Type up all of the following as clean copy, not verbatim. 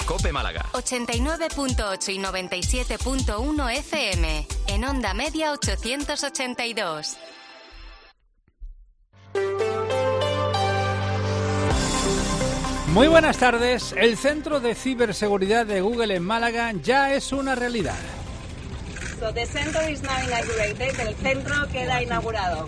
COPE Málaga. 89.8 y 97.1 FM. En onda media 882. Muy buenas tardes. El Centro de Ciberseguridad de Google en Málaga ya es una realidad. So the center is now inaugurated. El centro queda inaugurado.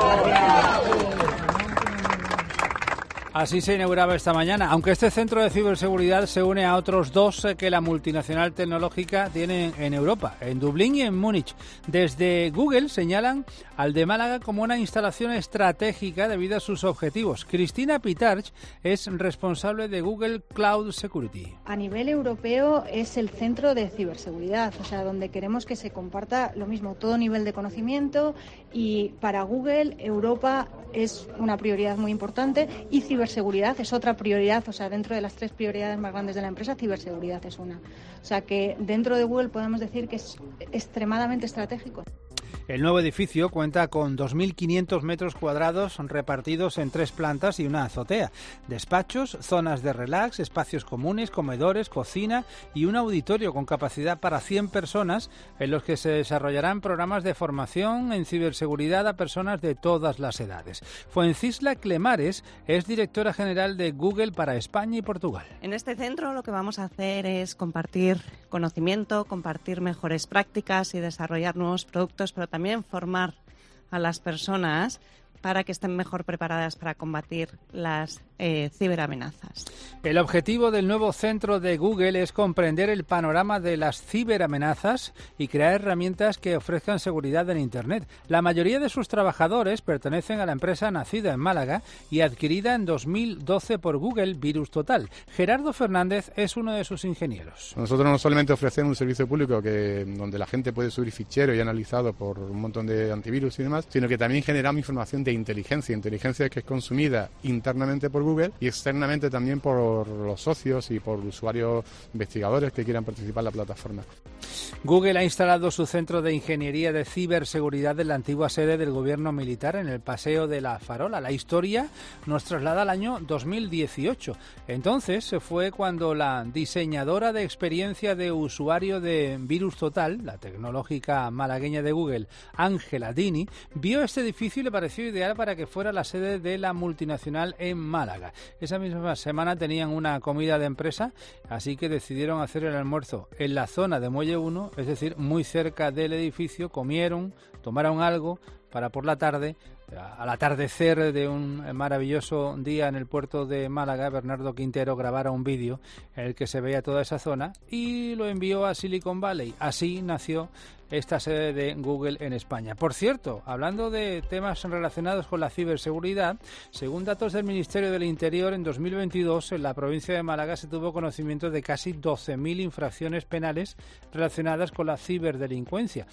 Así se inauguraba esta mañana, aunque este centro de ciberseguridad se une a otros dos que la multinacional tecnológica tiene en Europa, en Dublín y en Múnich. Desde Google señalan al de Málaga como una instalación estratégica debido a sus objetivos. Cristina Pitarch es responsable de Google Cloud Security. A nivel europeo es el centro de ciberseguridad, o sea, donde queremos que se comparta lo mismo, todo nivel de conocimiento, y para Google Europa es una prioridad muy importante y ciberseguridad es otra prioridad, o sea, dentro de las 3 prioridades más grandes de la empresa, ciberseguridad es una. O sea, que dentro de Google podemos decir que es extremadamente estratégico. El nuevo edificio cuenta con 2.500 metros cuadrados repartidos en 3 plantas y una azotea. Despachos, zonas de relax, espacios comunes, comedores, cocina y un auditorio con capacidad para 100 personas en los que se desarrollarán programas de formación en ciberseguridad a personas de todas las edades. Fuencisla Clemares es directora general de Google para España y Portugal. En este centro lo que vamos a hacer es compartir conocimiento, compartir mejores prácticas y desarrollar nuevos productos, pero también formar a las personas para que estén mejor preparadas para combatir las ciberamenazas. El objetivo del nuevo centro de Google es comprender el panorama de las ciberamenazas y crear herramientas que ofrezcan seguridad en Internet. La mayoría de sus trabajadores pertenecen a la empresa nacida en Málaga y adquirida en 2012 por Google, Virus Total. Gerardo Fernández es uno de sus ingenieros. Nosotros no solamente ofrecemos un servicio público donde la gente puede subir ficheros y analizado por un montón de antivirus y demás, sino que también generamos información de inteligencia que es consumida internamente por Google y externamente también por los socios y por usuarios investigadores que quieran participar en la plataforma. Google ha instalado su centro de ingeniería de ciberseguridad en la antigua sede del gobierno militar en el Paseo de la Farola. La historia nos traslada al año 2018. Entonces fue cuando la diseñadora de experiencia de usuario de Virus Total, la tecnológica malagueña de Google, Ángela Dini, vio este edificio y le pareció ideal para que fuera la sede de la multinacional en Málaga. Esa misma semana tenían una comida de empresa, así que decidieron hacer el almuerzo en la zona de Muelle 1, es decir, muy cerca del edificio. Comieron, tomaron algo para por la tarde, al atardecer de un maravilloso día en el puerto de Málaga, Bernardo Quintero grabara un vídeo en el que se veía toda esa zona y lo envió a Silicon Valley. Así nació esta sede de Google en España. Por cierto, hablando de temas relacionados con la ciberseguridad, según datos del Ministerio del Interior, en 2022 en la provincia de Málaga se tuvo conocimiento de casi 12.000 infracciones penales relacionadas con la ciberdelincuencia.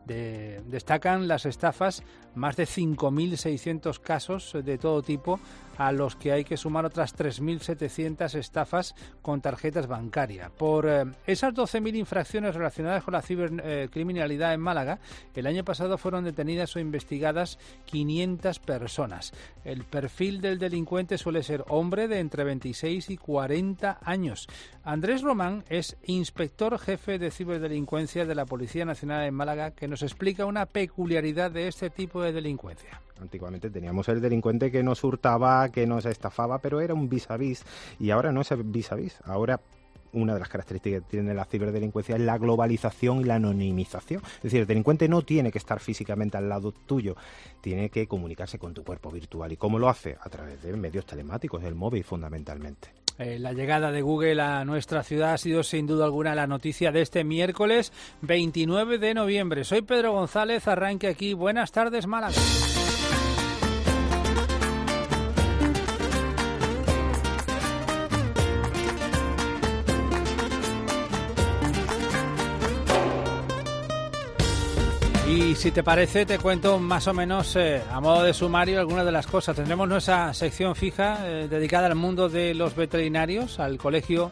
Destacan las estafas, más de 5.600 casos de todo tipo, a los que hay que sumar otras 3.700 estafas con tarjetas bancarias. Por esas 12.000 infracciones relacionadas con la cibercriminalidad en Málaga, el año pasado fueron detenidas o investigadas 500 personas. El perfil del delincuente suele ser hombre de entre 26 y 40 años. Andrés Román es inspector jefe de ciberdelincuencia de la Policía Nacional en Málaga, que nos explica una peculiaridad de este tipo de delincuencia. Antiguamente teníamos el delincuente que nos hurtaba, que nos estafaba, pero era un vis a vis, y ahora no es vis a vis. Ahora una de las características que tiene la ciberdelincuencia es la globalización y la anonimización. Es decir, el delincuente no tiene que estar físicamente al lado tuyo, tiene que comunicarse con tu cuerpo virtual. ¿Y cómo lo hace? A través de medios telemáticos, el móvil fundamentalmente. La llegada de Google a nuestra ciudad ha sido sin duda alguna la noticia de este miércoles 29 de noviembre. Soy Pedro González, arranque aquí. Buenas tardes, Málaga. Y si te parece, te cuento más o menos a modo de sumario algunas de las cosas. Tendremos nuestra sección fija dedicada al mundo de los veterinarios, al Colegio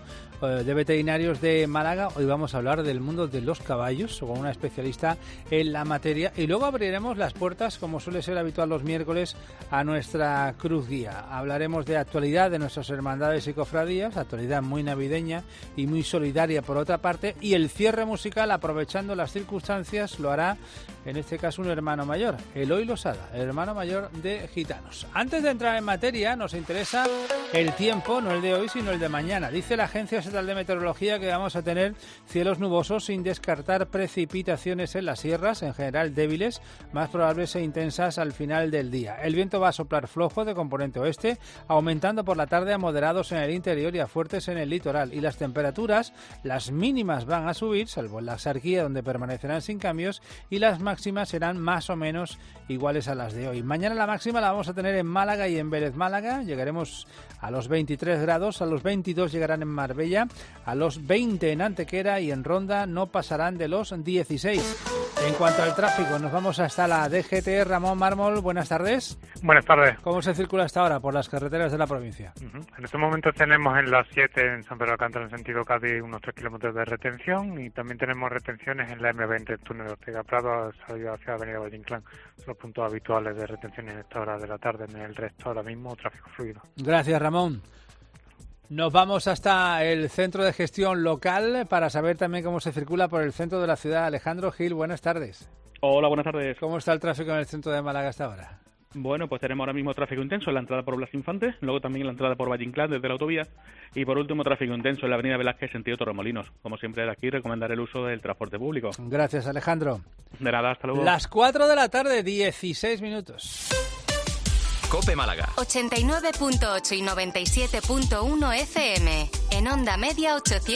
de Veterinarios de Málaga. Hoy vamos a hablar del mundo de los caballos con una especialista en la materia y luego abriremos las puertas, como suele ser habitual los miércoles, a nuestra cruz guía. Hablaremos de actualidad de nuestras hermandades y cofradías, actualidad muy navideña y muy solidaria por otra parte, y el cierre musical, aprovechando las circunstancias, lo hará en este caso un hermano mayor, Eloy Losada, el hermano mayor de Gitanos. Antes de entrar en materia, nos interesa el tiempo, no el de hoy, sino el de mañana. Dice la Agencia Estatal de Meteorología que vamos a tener cielos nubosos sin descartar precipitaciones en las sierras, en general débiles, más probables e intensas al final del día. El viento va a soplar flojo de componente oeste, aumentando por la tarde a moderados en el interior y a fuertes en el litoral. Y las temperaturas, las mínimas van a subir, salvo en la Axarquía, donde permanecerán sin cambios, y las máximas serán más o menos iguales a las de hoy. Mañana la máxima la vamos a tener en Málaga y en Vélez Málaga. Llegaremos a los 23 grados, a los 22 llegarán en Marbella, a los 20 en Antequera y en Ronda no pasarán de los 16. En cuanto al tráfico, nos vamos hasta la DGT. Ramón Mármol, buenas tardes. Buenas tardes. ¿Cómo se circula hasta ahora por las carreteras de la provincia? En estos momentos tenemos en la 7 en San Pedro Alcántara en sentido Cádiz unos 3 kilómetros de retención y también tenemos retenciones en la M20, túnel de Ortega Prado, salida hacia Avenida Valle Inclán. Son los puntos habituales de retenciones en esta hora de la tarde. En el resto ahora mismo tráfico fluido. Gracias, Ramón. Nos vamos hasta el centro de gestión local para saber también cómo se circula por el centro de la ciudad. Alejandro Gil, buenas tardes. Hola, buenas tardes. ¿Cómo está el tráfico en el centro de Málaga hasta ahora? Bueno, pues tenemos ahora mismo tráfico intenso en la entrada por Blas Infante, luego también en la entrada por Valle Inclán desde la autovía y por último tráfico intenso en la avenida Velázquez sentido Torremolinos. Como siempre de aquí recomendar el uso del transporte público. Gracias, Alejandro. De nada, hasta luego. Las 4 de la tarde, 16 minutos. COPE Málaga 89.8 y 97.1 FM. En onda media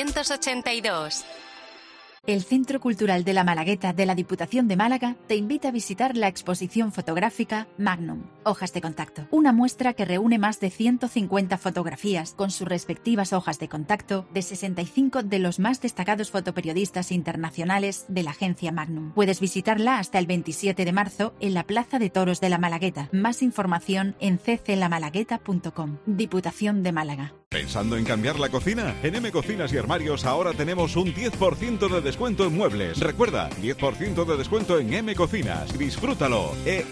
882. El Centro Cultural de la Malagueta de la Diputación de Málaga te invita a visitar la exposición fotográfica Magnum, Hojas de Contacto. Una muestra que reúne más de 150 fotografías con sus respectivas hojas de contacto de 65 de los más destacados fotoperiodistas internacionales de la agencia Magnum. Puedes visitarla hasta el 27 de marzo en la Plaza de Toros de la Malagueta. Más información en cclamalagueta.com. Diputación de Málaga. ¿Pensando en cambiar la cocina? En M Cocinas y Armarios ahora tenemos un 10% de descuento en muebles. Recuerda, 10% de descuento en M Cocinas. Disfrútalo.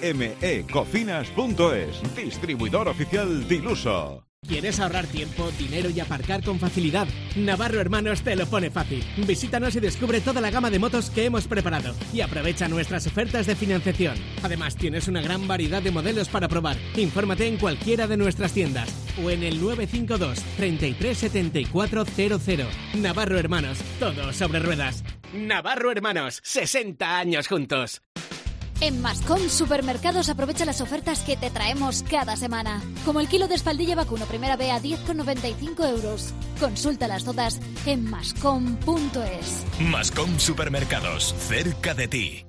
emecocinas.es. Distribuidor oficial Diluso. ¿Quieres ahorrar tiempo, dinero y aparcar con facilidad? Navarro Hermanos te lo pone fácil. Visítanos y descubre toda la gama de motos que hemos preparado y aprovecha nuestras ofertas de financiación. Además, tienes una gran variedad de modelos para probar. Infórmate en cualquiera de nuestras tiendas o en el 952 33 74 00. Navarro Hermanos, todo sobre ruedas. Navarro Hermanos, 60 años juntos. En Mascom Supermercados aprovecha las ofertas que te traemos cada semana. Como el kilo de espaldilla vacuno primera B a 10,95 euros. Consúltalas todas en mascom.es. Mascom Supermercados, cerca de ti.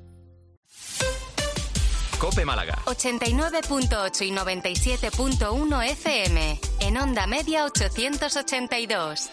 COPE Málaga 89.8 y 97.1 FM. En onda media 882.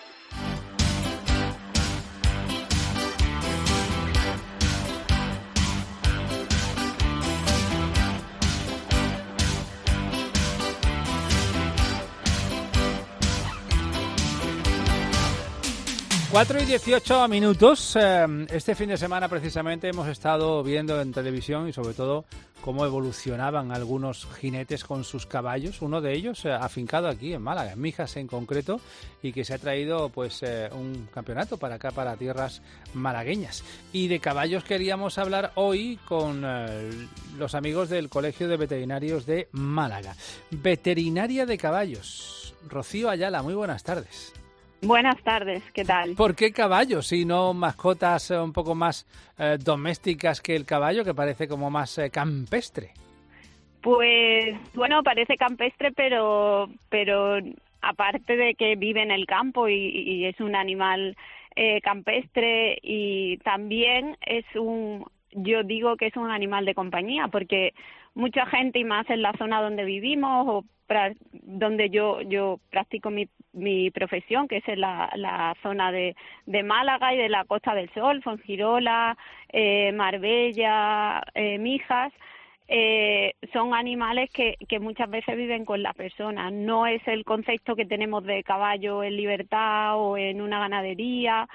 Cuatro y 18 minutos. Este fin de semana precisamente hemos estado viendo en televisión y sobre todo cómo evolucionaban algunos jinetes con sus caballos. Uno de ellos afincado aquí en Málaga, en Mijas en concreto, y que se ha traído pues un campeonato para acá, para tierras malagueñas. Y de caballos queríamos hablar hoy con los amigos del Colegio de Veterinarios de Málaga. Veterinaria de caballos. Rocío Ayala, muy buenas tardes. Buenas tardes, ¿qué tal? ¿Por qué caballos y no mascotas un poco más domésticas que el caballo, que parece como más campestre? Pues, bueno, parece campestre, pero aparte de que vive en el campo y es un animal campestre, y también yo digo que es un animal de compañía, porque mucha gente, y más en la zona donde vivimos o donde yo practico mi profesión, que es en la zona de Málaga y de la Costa del Sol, Fuengirola, Marbella, Mijas, son animales que muchas veces viven con la persona. No es el concepto que tenemos de caballo en libertad o en una ganadería.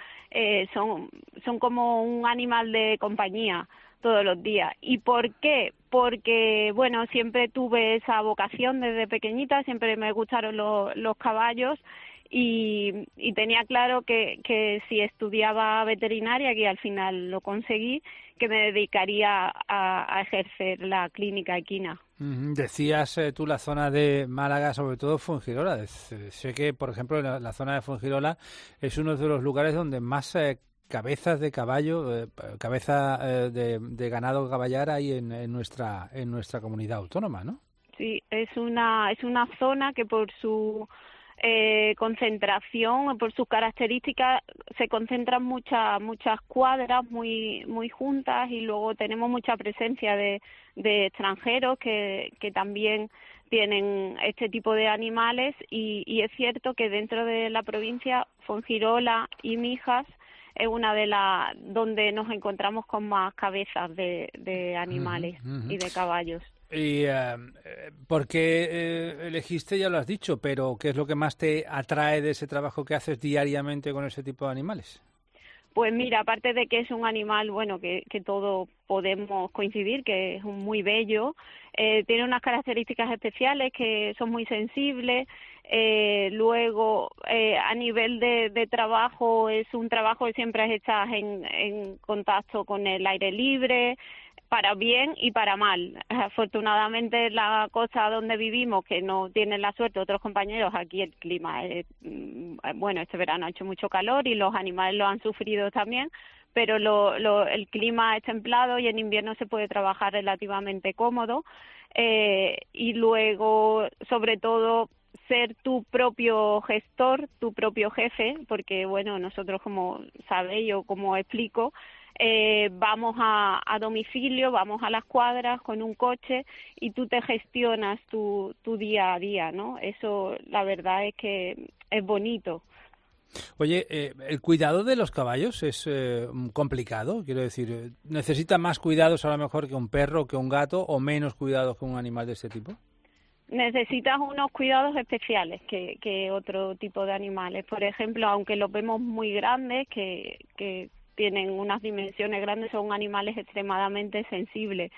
Son como un animal de compañía todos los días. ¿Y por qué? Porque, bueno, siempre tuve esa vocación desde pequeñita, siempre me gustaron los caballos y tenía claro que si estudiaba veterinaria, que al final lo conseguí, que me dedicaría a ejercer la clínica equina. Decías tú la zona de Málaga, sobre todo Fuengirola. Sé que, por ejemplo, la zona de Fuengirola es uno de los lugares donde más cabezas de caballo, de ganado caballar hay en nuestra comunidad autónoma, ¿no? Sí, es una zona que por su concentración, por sus características, se concentran muchas cuadras muy juntas, y luego tenemos mucha presencia de extranjeros que también tienen este tipo de animales, y es cierto que dentro de la provincia Fuengirola y Mijas es una de las donde nos encontramos con más cabezas de animales y de caballos. ¿Y por qué elegiste? Ya lo has dicho, pero ¿qué es lo que más te atrae de ese trabajo que haces diariamente con ese tipo de animales? Pues mira, aparte de que es un animal, bueno, que todos podemos coincidir, que es muy bello, tiene unas características especiales que son muy sensibles. Luego, a nivel de trabajo, es un trabajo que siempre estás en contacto con el aire libre, para bien y para mal. Afortunadamente, la costa donde vivimos, que no tienen la suerte otros compañeros, aquí el clima es, bueno, este verano ha hecho mucho calor y los animales lo han sufrido también, pero el clima es templado y en invierno se puede trabajar relativamente cómodo. Y luego, sobre todo, ser tu propio gestor, tu propio jefe, porque, bueno, nosotros, como sabéis o como explico, vamos a domicilio, vamos a las cuadras con un coche y tú te gestionas tu día a día, ¿no? Eso, la verdad es que es bonito. Oye, ¿el cuidado de los caballos es complicado? Quiero decir, ¿necesita más cuidados a lo mejor que un perro, que un gato, o menos cuidados que un animal de este tipo? Necesitas unos cuidados especiales que otro tipo de animales. Por ejemplo, aunque los vemos muy grandes, que tienen unas dimensiones grandes, son animales extremadamente sensibles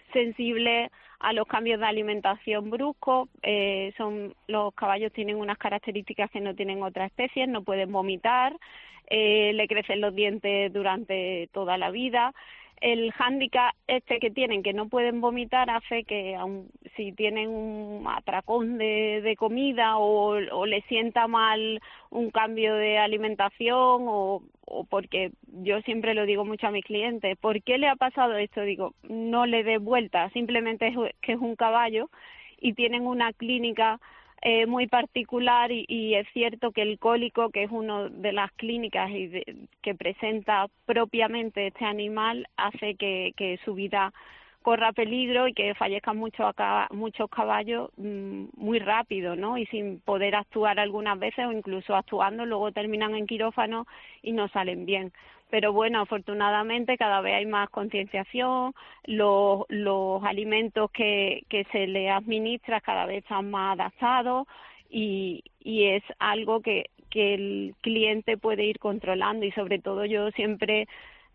a los cambios de alimentación bruscos. Los caballos tienen unas características que no tienen otras especies, no pueden vomitar, le crecen los dientes durante toda la vida. El hándicap que tienen, que no pueden vomitar, hace que si tienen un atracón de comida o les sienta mal un cambio de alimentación o porque yo siempre lo digo mucho a mis clientes, ¿por qué le ha pasado esto? Digo, no le dé vuelta, simplemente es que es un caballo y tienen una clínica muy particular y es cierto que el cólico, que es una de las clínicas que presenta propiamente este animal, hace que su vida corra peligro y que fallezcan muchos caballos muy rápido, ¿no? Y sin poder actuar algunas veces, o incluso actuando, luego terminan en quirófano y no salen bien. Pero bueno, afortunadamente cada vez hay más concienciación, los alimentos que se les administra cada vez están más adaptados y es algo que el cliente puede ir controlando, y sobre todo yo siempre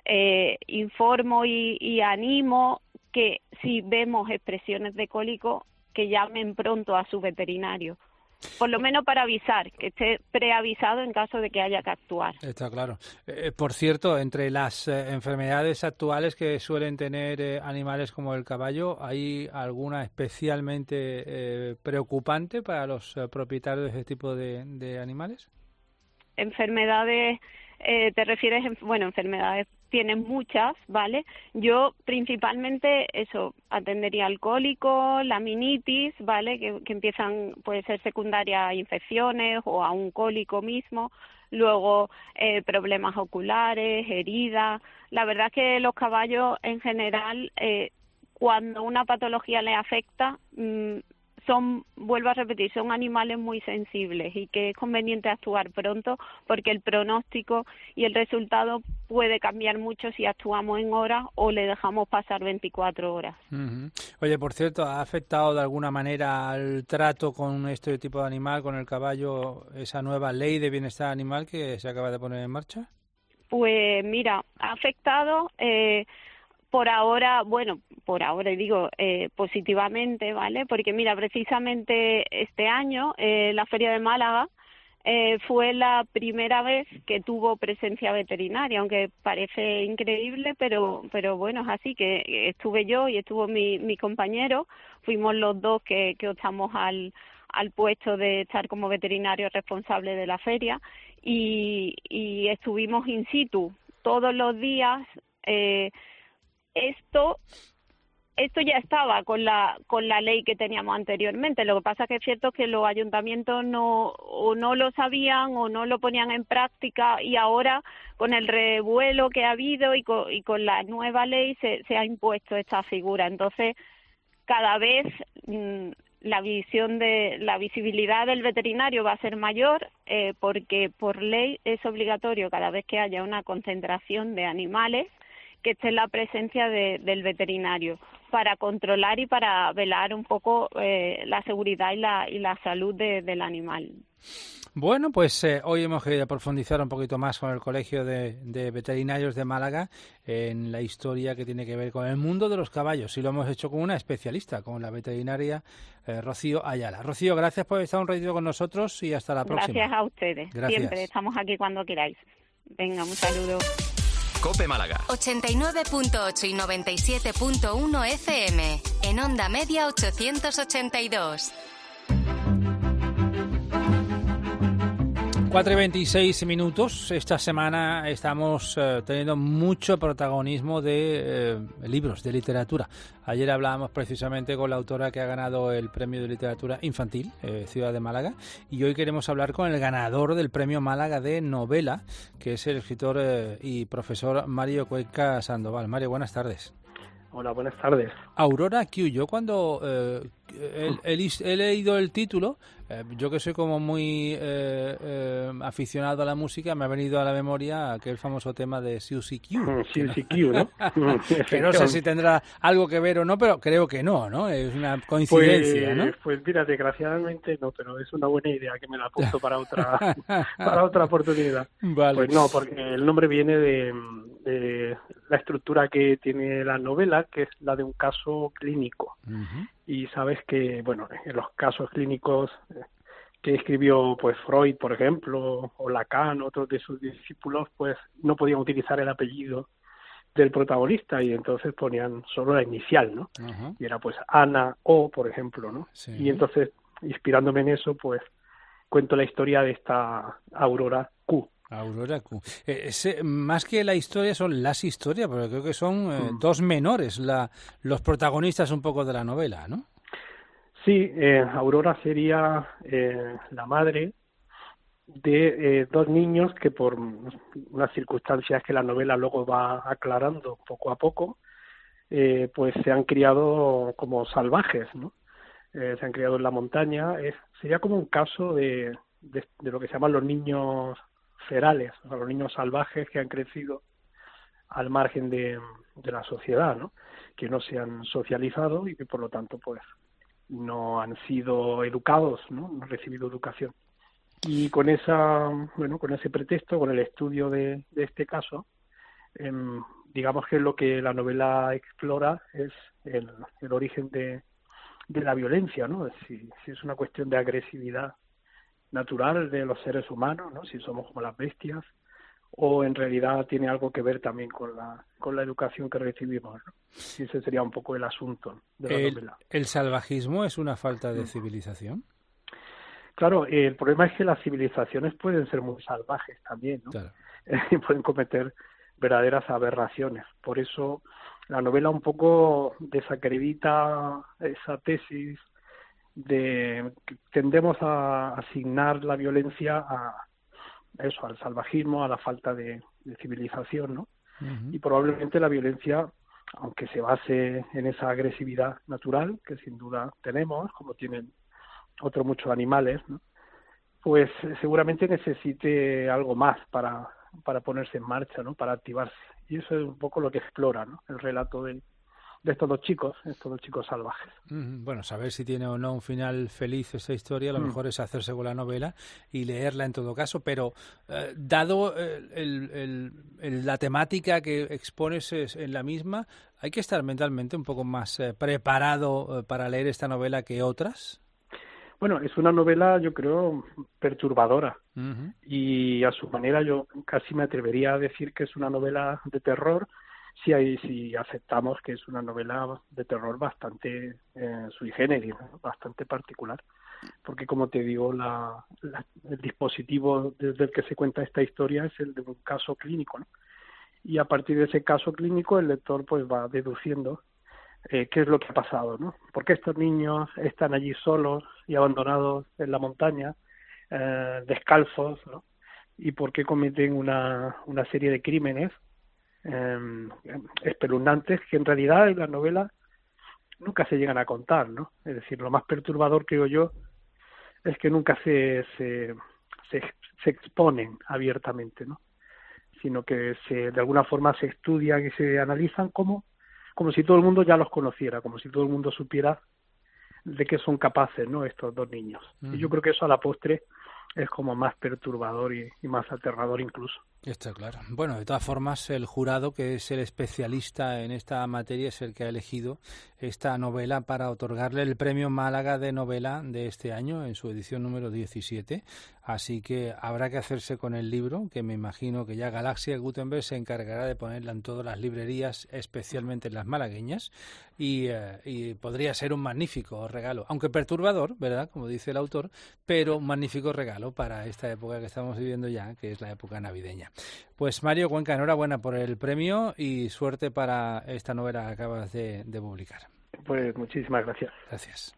informo y animo que si vemos expresiones de cólico, que llamen pronto a su veterinario. Por lo menos para avisar, que esté preavisado en caso de que haya que actuar. Está claro. Por cierto, entre las enfermedades actuales que suelen tener animales como el caballo, ¿hay alguna especialmente preocupante para los propietarios de este tipo de animales? Enfermedades, te refieres, enfermedades tienen muchas, ¿vale? Yo principalmente atendería al cólico, la aminitis, ¿vale? Que empiezan, puede ser secundaria a infecciones o a un cólico mismo. Luego problemas oculares, heridas. La verdad es que los caballos en general, cuando una patología les afecta, vuelvo a repetir, son animales muy sensibles y que es conveniente actuar pronto porque el pronóstico y el resultado puede cambiar mucho si actuamos en horas o le dejamos pasar 24 horas. Uh-huh. Oye, por cierto, ¿ha afectado de alguna manera al trato con este tipo de animal, con el caballo, esa nueva ley de bienestar animal que se acaba de poner en marcha? Pues mira, ha afectado por ahora digo positivamente, ¿vale? Porque mira, precisamente este año la Feria de Málaga fue la primera vez que tuvo presencia veterinaria, aunque parece increíble, pero bueno, es así, que estuve yo y estuvo mi compañero, fuimos los dos que optamos al puesto de estar como veterinario responsable de la feria y estuvimos in situ todos los días. Esto ya estaba con la ley que teníamos anteriormente. Lo que pasa es que es cierto que los ayuntamientos no lo sabían o no lo ponían en práctica, y ahora con el revuelo que ha habido y con la nueva ley se ha impuesto esta figura. Entonces, cada vez la visibilidad del veterinario va a ser mayor porque por ley es obligatorio cada vez que haya una concentración de animales que esté en la presencia del veterinario para controlar y para velar un poco la seguridad y la salud del animal. Bueno, pues hoy hemos querido profundizar un poquito más con el Colegio de Veterinarios de Málaga en la historia que tiene que ver con el mundo de los caballos, y lo hemos hecho con una especialista, con la veterinaria Rocío Ayala. Rocío, gracias por estar un ratito con nosotros y hasta la próxima. Gracias a ustedes. Gracias. Siempre estamos aquí cuando queráis. Venga, un saludo. Cope Málaga. 89.8 y 97.1 FM. En onda media 882. 4:26. Esta semana estamos teniendo mucho protagonismo de libros, de literatura. Ayer hablábamos precisamente con la autora que ha ganado el premio de literatura infantil, Ciudad de Málaga, y hoy queremos hablar con el ganador del premio Málaga de novela, que es el escritor y profesor Mario Cuenca Sandoval. Mario, buenas tardes. Hola, buenas tardes. Aurora Q. Yo cuando he leído el título, yo que soy como muy aficionado a la música, me ha venido a la memoria aquel famoso tema de Suzy Q. Suzy Q, ¿no? Que no sé si tendrá algo que ver o no, pero creo que no, es una coincidencia, ¿no? Pues mira, desgraciadamente no, pero es una buena idea que me la apunto para otra oportunidad. Vale. Pues no, porque el nombre viene de la estructura que tiene la novela, que es la de un caso clínico. Uh-huh. Y sabes que, bueno, en los casos clínicos que escribió pues Freud, por ejemplo, o Lacan, otros de sus discípulos, pues no podían utilizar el apellido del protagonista y entonces ponían solo la inicial, ¿no? Uh-huh. Y era pues Ana O, por ejemplo, ¿no? Sí. Y entonces, inspirándome en eso, pues cuento la historia de esta Aurora Q. Aurora Q. Más que la historia son las historias, porque creo que son dos menores los protagonistas un poco de la novela, ¿no? Sí, Aurora sería la madre de dos niños que por unas circunstancias que la novela luego va aclarando poco a poco, pues se han criado como salvajes, ¿no? Se han criado en la montaña. Sería como un caso de lo que se llaman los niños ferales, o sea, los niños salvajes que han crecido al margen de la sociedad, ¿no? Que no se han socializado y que por lo tanto pues no han sido educados, ¿no? No han recibido educación. Y con ese pretexto, con el estudio de este caso, digamos que lo que la novela explora es el origen de la violencia, ¿no? Si es una cuestión de agresividad natural de los seres humanos, ¿no? Si somos como las bestias, o en realidad tiene algo que ver también con la educación que recibimos, ¿no? Y ese sería un poco el asunto de la novela. ¿El salvajismo es una falta de civilización? Claro, el problema es que las civilizaciones pueden ser muy salvajes también, ¿no? Claro. Pueden cometer verdaderas aberraciones. Por eso la novela un poco desacredita esa tesis de que tendemos a asignar la violencia al salvajismo, a la falta de civilización, ¿no? Uh-huh. Y probablemente la violencia aunque se base en esa agresividad natural que sin duda tenemos, como tienen otros muchos animales, ¿no? Pues seguramente necesite algo más para ponerse en marcha, ¿no? Para activarse. Y eso es un poco lo que explora, ¿no? El relato de estos dos chicos salvajes. Bueno, saber si tiene o no un final feliz esta historia, a lo mejor es hacerse con la novela y leerla en todo caso, pero dado la temática que expones en la misma, ¿hay que estar mentalmente un poco más preparado para leer esta novela que otras? Bueno, es una novela, yo creo, perturbadora. Y a su manera yo casi me atrevería a decir que es una novela de terror, si aceptamos que es una novela de terror bastante sui generis, ¿no? Bastante particular. Porque, como te digo, el dispositivo desde el que se cuenta esta historia es el de un caso clínico, ¿no? Y a partir de ese caso clínico el lector pues va deduciendo qué es lo que ha pasado, ¿no? ¿Por qué estos niños están allí solos y abandonados en la montaña, descalzos, ¿no? Y por qué cometen una serie de crímenes espeluznantes que en realidad en la novela nunca se llegan a contar, ¿no? Es decir, lo más perturbador, creo yo, es que nunca se exponen abiertamente, ¿no? Sino que de alguna forma se estudian y se analizan como si todo el mundo ya los conociera, como si todo el mundo supiera de qué son capaces, ¿no? Estos dos niños. Y yo creo que eso a la postre es como más perturbador y más aterrador incluso. Está claro. Bueno, de todas formas, el jurado, que es el especialista en esta materia, es el que ha elegido esta novela para otorgarle el Premio Málaga de Novela de este año, en su edición número 17. Así que habrá que hacerse con el libro, que me imagino que ya Galaxia Gutenberg se encargará de ponerla en todas las librerías, especialmente en las malagueñas, y podría ser un magnífico regalo, aunque perturbador, ¿verdad?, como dice el autor, pero un magnífico regalo para esta época que estamos viviendo ya, que es la época navideña. Pues Mario Cuenca, enhorabuena por el premio y suerte para esta novela que acabas de publicar. Pues muchísimas gracias. Gracias.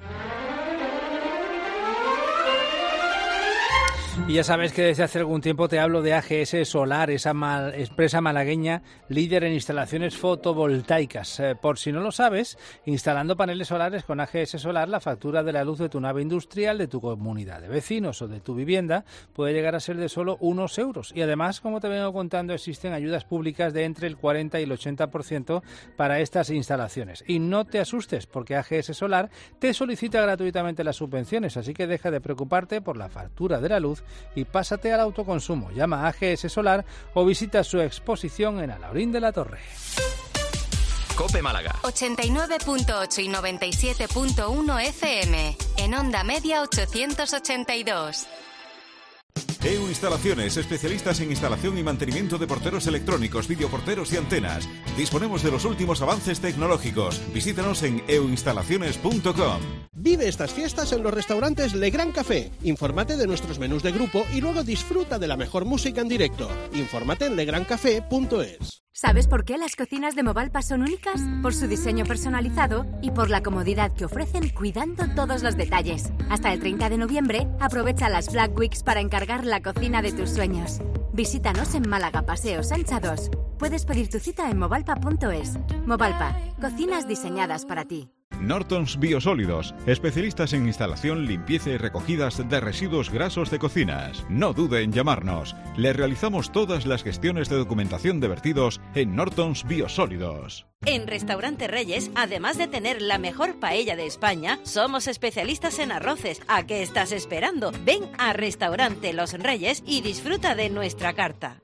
Y ya sabes que desde hace algún tiempo te hablo de AGS Solar, esa empresa malagueña líder en instalaciones fotovoltaicas. Por si no lo sabes, instalando paneles solares con AGS Solar, la factura de la luz de tu nave industrial, de tu comunidad de vecinos o de tu vivienda puede llegar a ser de solo unos euros. Y además, como te vengo contando, existen ayudas públicas de entre el 40 y el 80% para estas instalaciones. Y no te asustes, porque AGS Solar te solicita gratuitamente las subvenciones, así que deja de preocuparte por la factura de la luz y pásate al autoconsumo. Llama a AGS Solar o visita su exposición en Alhaurín de la Torre. COPE Málaga 89.8 y 97.1 FM. En onda media 882. EU Instalaciones, especialistas en instalación y mantenimiento de porteros electrónicos, videoporteros y antenas. Disponemos de los últimos avances tecnológicos. Visítanos en euinstalaciones.com. Vive estas fiestas en los restaurantes Le Gran Café. Infórmate de nuestros menús de grupo y luego disfruta de la mejor música en directo. Infórmate en legrancafé.es. ¿Sabes por qué las cocinas de Movalpa son únicas? Por su diseño personalizado y por la comodidad que ofrecen cuidando todos los detalles. Hasta el 30 de noviembre, aprovecha las Black Weeks para encargar la cocina de tus sueños. Visítanos en Málaga, Paseo Sancha 2. Puedes pedir tu cita en movalpa.es. Movalpa, cocinas diseñadas para ti. Nortons Biosólidos, especialistas en instalación, limpieza y recogidas de residuos grasos de cocinas. No dude en llamarnos. Le realizamos todas las gestiones de documentación de vertidos en Nortons Biosólidos. En Restaurante Reyes, además de tener la mejor paella de España, somos especialistas en arroces. ¿A qué estás esperando? Ven a Restaurante Los Reyes y disfruta de nuestra carta.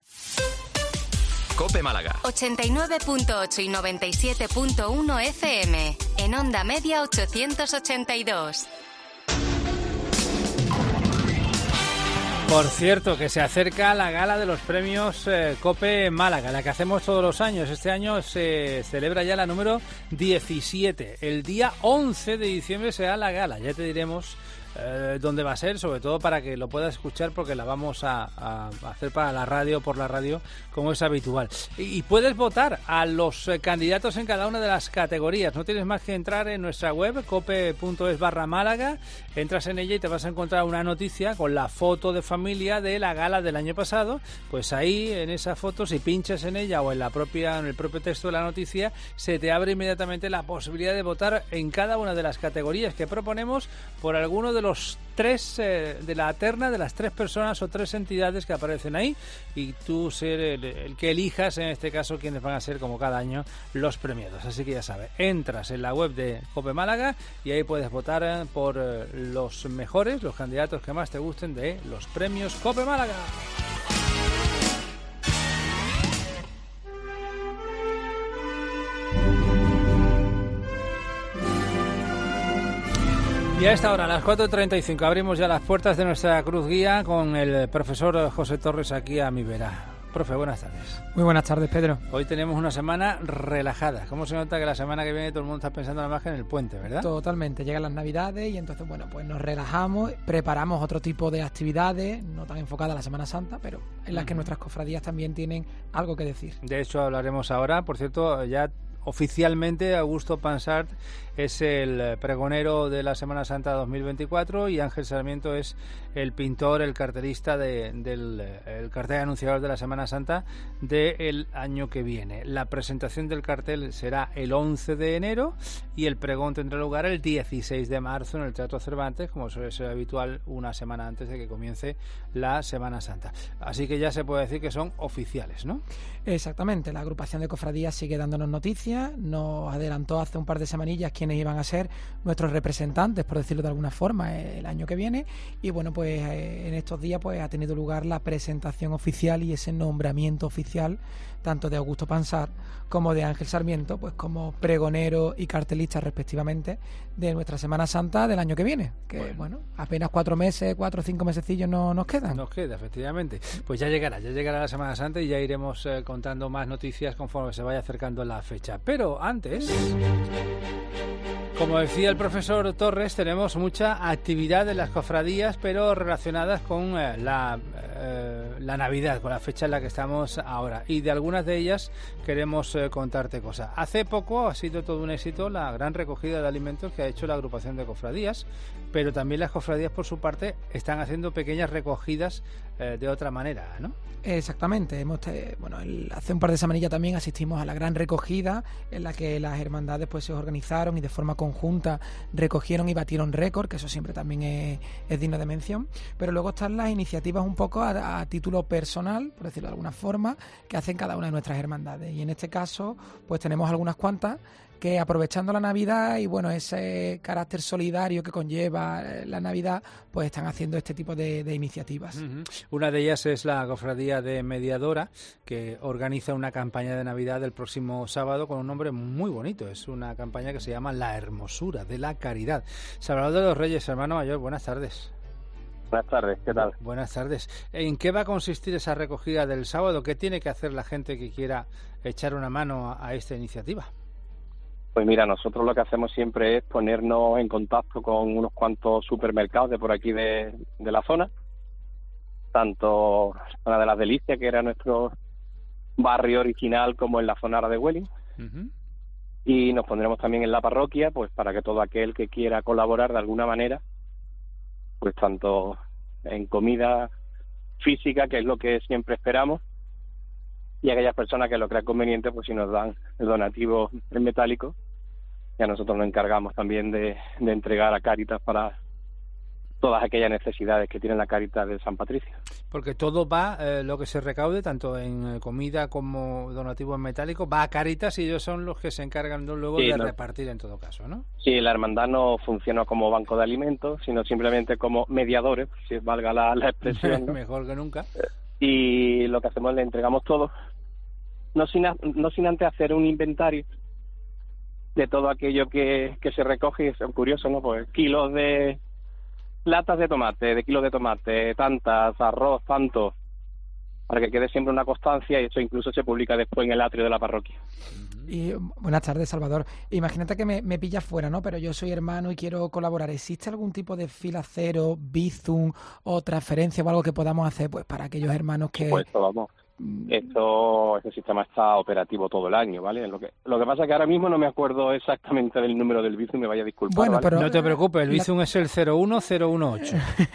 COPE Málaga 89.8 y 97.1 FM. En onda media 882. Por cierto, que se acerca la gala de los premios COPE Málaga, la que hacemos todos los años. Este año se celebra ya la número 17. El día 11 de diciembre será la gala. Ya te diremos dónde va a ser, sobre todo para que lo puedas escuchar, porque la vamos a hacer para la radio, por la radio, como es habitual. Y puedes votar a los candidatos en cada una de las categorías. No tienes más que entrar en nuestra web, cope.es/Málaga, entras en ella y te vas a encontrar una noticia con la foto de familia de la gala del año pasado. Pues ahí, en esa foto, si pinchas en ella o en el propio texto de la noticia, se te abre inmediatamente la posibilidad de votar en cada una de las categorías que proponemos por alguno de los tres, de la terna de las 3 personas o 3 entidades que aparecen ahí, y tú ser el que elijas, en este caso, quiénes van a ser, como cada año, los premiados. Así que ya sabes, entras en la web de Cope Málaga y ahí puedes votar por los mejores, los candidatos que más te gusten de los premios Cope Málaga. Y a esta hora, a las 4:35, abrimos ya las puertas de nuestra cruz guía con el profesor José Torres aquí a mi vera. Profe, buenas tardes. Muy buenas tardes, Pedro. Hoy tenemos una semana relajada. ¿Cómo se nota que la semana que viene todo el mundo está pensando nada más que en el puente, verdad? Totalmente. Llegan las Navidades y entonces, bueno, pues nos relajamos, preparamos otro tipo de actividades, no tan enfocadas a la Semana Santa, pero en las que nuestras cofradías también tienen algo que decir. De hecho, hablaremos ahora. Por cierto, ya oficialmente Augusto Pansart es el pregonero de la Semana Santa 2024 y Ángel Sarmiento es el pintor, el cartelista del cartel anunciador de la Semana Santa del año que viene. La presentación del cartel será el 11 de enero y el pregón tendrá lugar el 16 de marzo en el Teatro Cervantes, como suele ser habitual, una semana antes de que comience la Semana Santa. Así que ya se puede decir que son oficiales, ¿no? Exactamente. La agrupación de cofradías sigue dándonos noticias. Nos adelantó hace un par de semanillas quiénes iban a ser nuestros representantes, por decirlo de alguna forma, el año que viene. Y bueno, pues en estos días pues ha tenido lugar la presentación oficial y ese nombramiento oficial tanto de Augusto Pansart como de Ángel Sarmiento, pues como pregonero y cartelista respectivamente de nuestra Semana Santa del año que viene. Que bueno, apenas 4 o 5 mesecillos nos quedan. Nos queda, efectivamente. Pues ya llegará la Semana Santa y ya iremos contando más noticias conforme se vaya acercando la fecha. Pero antes, como decía el profesor Torres, tenemos mucha actividad en las cofradías, pero relacionadas con la Navidad, con la fecha en la que estamos ahora. Y de algunas de ellas queremos contarte cosas. Hace poco ha sido todo un éxito la gran recogida de alimentos que ha hecho la agrupación de cofradías, pero también las cofradías, por su parte, están haciendo pequeñas recogidas de otra manera, ¿no? Exactamente. Hace un par de semanillas también asistimos a la gran recogida en la que las hermandades pues se organizaron y de forma conjunta recogieron y batieron récord, que eso siempre también es digno de mención. Pero luego están las iniciativas un poco a título personal, por decirlo de alguna forma, que hacen cada una de nuestras hermandades. Y en este caso pues tenemos algunas cuantas que, aprovechando la Navidad y bueno, ese carácter solidario que conlleva la Navidad, pues están haciendo este tipo de iniciativas. Uh-huh. Una de ellas es la Cofradía de Mediadora, que organiza una campaña de Navidad el próximo sábado con un nombre muy bonito. Es una campaña que se llama La Hermosura de la Caridad. Salvador de los Reyes, hermano mayor, buenas tardes. Buenas tardes, ¿qué tal? Buenas tardes. ¿En qué va a consistir esa recogida del sábado? ¿Qué tiene que hacer la gente que quiera echar una mano a esta iniciativa? Pues mira, nosotros lo que hacemos siempre es ponernos en contacto con unos cuantos supermercados de por aquí de la zona, tanto la zona de Las Delicias, que era nuestro barrio original, como en la zona de Welling. Uh-huh. Y nos pondremos también en la parroquia, pues para que todo aquel que quiera colaborar de alguna manera, pues tanto en comida física, que es lo que siempre esperamos, y aquellas personas que lo crean conveniente, pues si nos dan el donativo en metálico, ya nosotros nos encargamos también de entregar a Cáritas para todas aquellas necesidades que tiene la Cáritas de San Patricio. Porque todo va, lo que se recaude, tanto en comida como donativo en metálico, va a Cáritas y ellos son los que se encargan luego de repartir en todo caso, ¿no? Sí, la hermandad no funciona como banco de alimentos, sino simplemente como mediadores, si valga la expresión, ¿no? Mejor que nunca. Y lo que hacemos, le entregamos todo, no sin antes hacer un inventario de todo aquello que se recoge. Y es curioso, ¿no? Pues kilos de latas de tomate, kilos de tomate, tantas, arroz, tanto, para que quede siempre una constancia, y esto incluso se publica después en el atrio de la parroquia. Y buenas tardes, Salvador. Imagínate que me pillas fuera, ¿no? Pero yo soy hermano y quiero colaborar. ¿Existe algún tipo de fila cero, Bizum o transferencia o algo que podamos hacer pues para aquellos hermanos que... Pues vamos, este sistema está operativo todo el año, ¿vale? Lo que pasa es que ahora mismo no me acuerdo exactamente del número del Bizum, me vaya a disculpar. Bueno, ¿vale? pero no te preocupes, el Bizum es el 01018.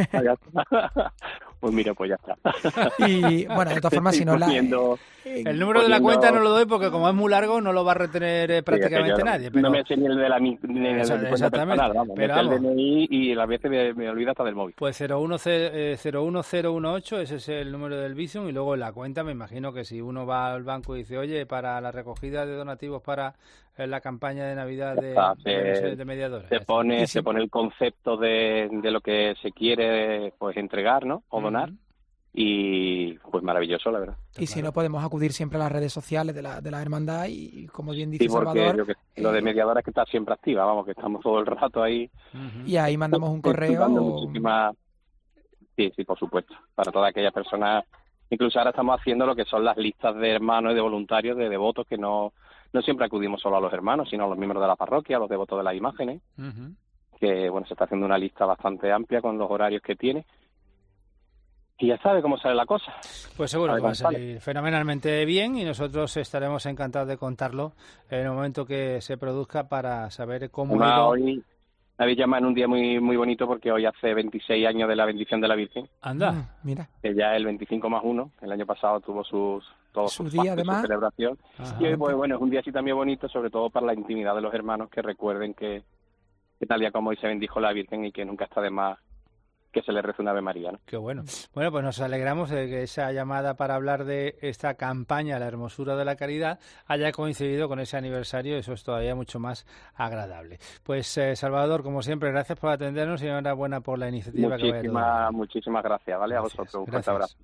Pues mira, pues ya está. Y bueno, de todas formas, si no el número de la cuenta no lo doy porque como es muy largo no lo va a retener prácticamente nadie. Pero... No me sé ni el de la cuenta personal, vamos. Me sé el DNI y a veces me olvido hasta del móvil. Pues 01018, ese es el número del Bizum, y luego en la cuenta me imagino que si uno va al banco y dice, oye, para la recogida de donativos para la campaña de Navidad de mediadores. Se pone el concepto de lo que se quiere pues entregar, ¿no? O donar. Y pues maravilloso, la verdad. Y si no, podemos acudir siempre a las redes sociales de la hermandad y como bien dice sí, porque Salvador... lo de mediadora es que está siempre activa, vamos, que estamos todo el rato ahí. Y ahí mandamos un correo. Sí, por supuesto. Para todas aquellas personas. Incluso ahora estamos haciendo lo que son las listas de hermanos y de voluntarios, de devotos, que no siempre acudimos solo a los hermanos, sino a los miembros de la parroquia, a los devotos de las imágenes. Que bueno, se está haciendo una lista bastante amplia con los horarios que tiene. Y ya sabe cómo sale la cosa. Pues seguro que va a salir fenomenalmente bien y nosotros estaremos encantados de contarlo en el momento que se produzca para saber cómo... Hoy me habéis llamado en un día muy muy bonito porque hoy hace 26 años de la bendición de la Virgen. Anda. Mira. Que ya es el 25+1. El año pasado tuvo su día, además. Su celebración. Ajá. Y hoy, pues bueno, es un día así también bonito, sobre todo para la intimidad de los hermanos, que recuerden que tal día como hoy se bendijo la Virgen y que nunca está de más que se le reza una Ave María, ¿no? Qué bueno. Bueno, pues nos alegramos de que esa llamada para hablar de esta campaña, La Hermosura de la Caridad, haya coincidido con ese aniversario. Eso es todavía mucho más agradable. Pues Salvador, como siempre, gracias por atendernos y enhorabuena por la iniciativa. Muchísimas gracias, ¿vale? Gracias, a vosotros. Un fuerte abrazo.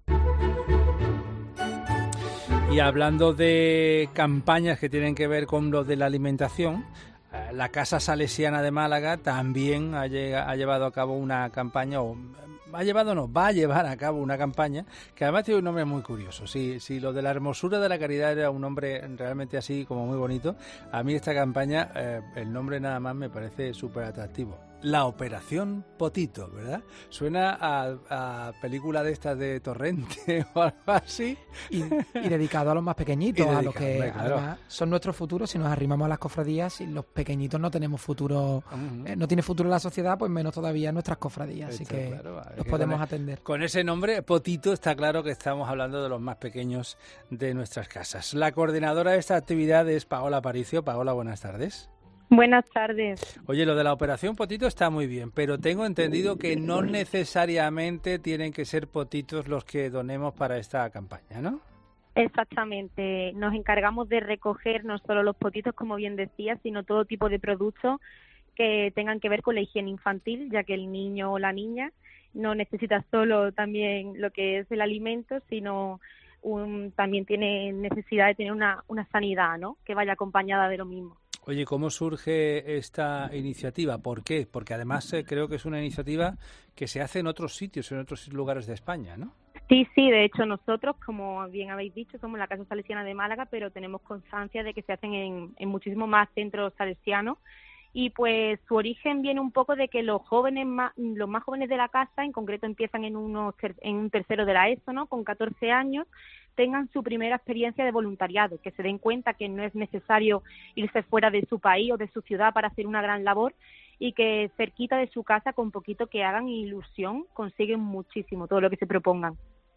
Y hablando de campañas que tienen que ver con lo de la alimentación, la Casa Salesiana de Málaga también ha llevado a cabo una campaña, va a llevar a cabo una campaña que además tiene un nombre muy curioso. Si lo de la hermosura de la caridad era un nombre realmente así como muy bonito, a mí esta campaña, el nombre nada más me parece súper atractivo. La Operación Potito, ¿verdad? Suena a película de estas de Torrente o algo así. Y dedicado a los más pequeñitos, a los que claro, además son nuestros futuros. Si nos arrimamos a las cofradías, y los pequeñitos no tenemos futuro, no tiene futuro la sociedad, pues menos todavía nuestras cofradías. Así que los podemos atender. Con ese nombre, Potito, está claro que estamos hablando de los más pequeños de nuestras casas. La coordinadora de esta actividad es Paola Aparicio. Paola, buenas tardes. Buenas tardes. Oye, lo de la Operación Potito está muy bien, pero tengo entendido que no necesariamente tienen que ser potitos los que donemos para esta campaña, ¿no? Exactamente. Nos encargamos de recoger no solo los potitos, como bien decía, sino todo tipo de productos que tengan que ver con la higiene infantil, ya que el niño o la niña no necesita solo también lo que es el alimento, sino también tiene necesidad de tener una sanidad, ¿no?, que vaya acompañada de lo mismo. Oye, ¿cómo surge esta iniciativa? ¿Por qué? Porque además creo que es una iniciativa que se hace en otros sitios, en otros lugares de España, ¿no? Sí, de hecho nosotros, como bien habéis dicho, somos la Casa Salesiana de Málaga, pero tenemos constancia de que se hacen en muchísimos más centros salesianos. Y pues su origen viene un poco de que los más jóvenes de la casa, en concreto empiezan en un tercero de la ESO, ¿no?, con 14 años, tengan su primera experiencia de voluntariado, que se den cuenta que no es necesario irse fuera de su país o de su ciudad para hacer una gran labor, y que cerquita de su casa, con poquito que hagan ilusión, consiguen muchísimo, todo lo que se propongan.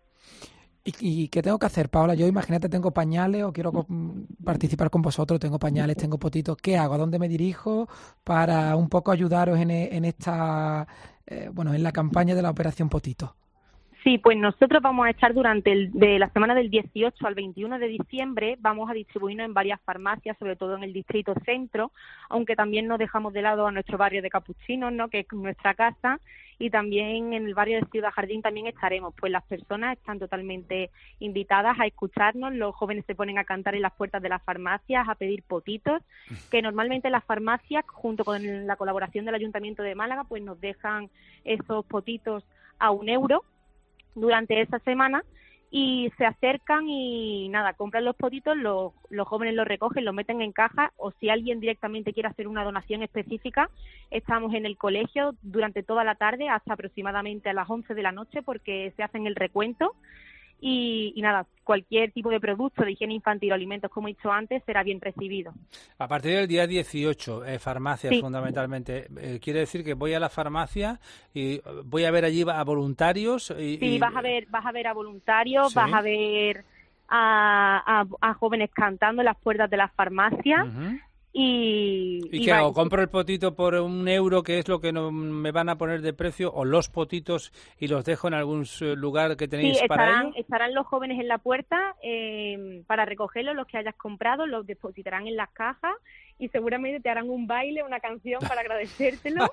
¿Y qué tengo que hacer, Paola? Yo, imagínate, tengo pañales o quiero participar con vosotros, tengo pañales, tengo potitos. ¿Qué hago? ¿A dónde me dirijo para un poco ayudaros en esta, en la campaña de la Operación Potito? Sí, pues nosotros vamos a estar de la semana del 18 al 21 de diciembre, vamos a distribuirnos en varias farmacias, sobre todo en el distrito centro, aunque también no dejamos de lado a nuestro barrio de Capuchinos, ¿no?, que es nuestra casa, y también en el barrio de Ciudad Jardín también estaremos. Pues las personas están totalmente invitadas a escucharnos, los jóvenes se ponen a cantar en las puertas de las farmacias, a pedir potitos, que normalmente las farmacias, junto con la colaboración del Ayuntamiento de Málaga, pues nos dejan esos potitos a €1 durante esa semana, y se acercan y nada, compran los potitos, los jóvenes los recogen, los meten en caja, o si alguien directamente quiere hacer una donación específica, estamos en el colegio durante toda la tarde hasta aproximadamente a las 11 de la noche porque se hacen el recuento. Y nada, cualquier tipo de producto de higiene infantil o alimentos, como he dicho antes, será bien recibido. A partir del día 18, farmacias Sí. fundamentalmente. Quiere decir que voy a la farmacia y voy a ver allí a voluntarios. Sí, vas a ver a voluntarios, Sí. vas a ver a jóvenes cantando en las puertas de las farmacias. Ujú. ¿Y qué hago? ¿Compro el potito por €1, que es lo que me van a poner de precio, o los potitos y los dejo en algún lugar que tenéis Sí, para ello? estarán los jóvenes en la puerta para recogerlos, los que hayas comprado, los depositarán en las cajas y seguramente te harán un baile, una canción para agradecértelo.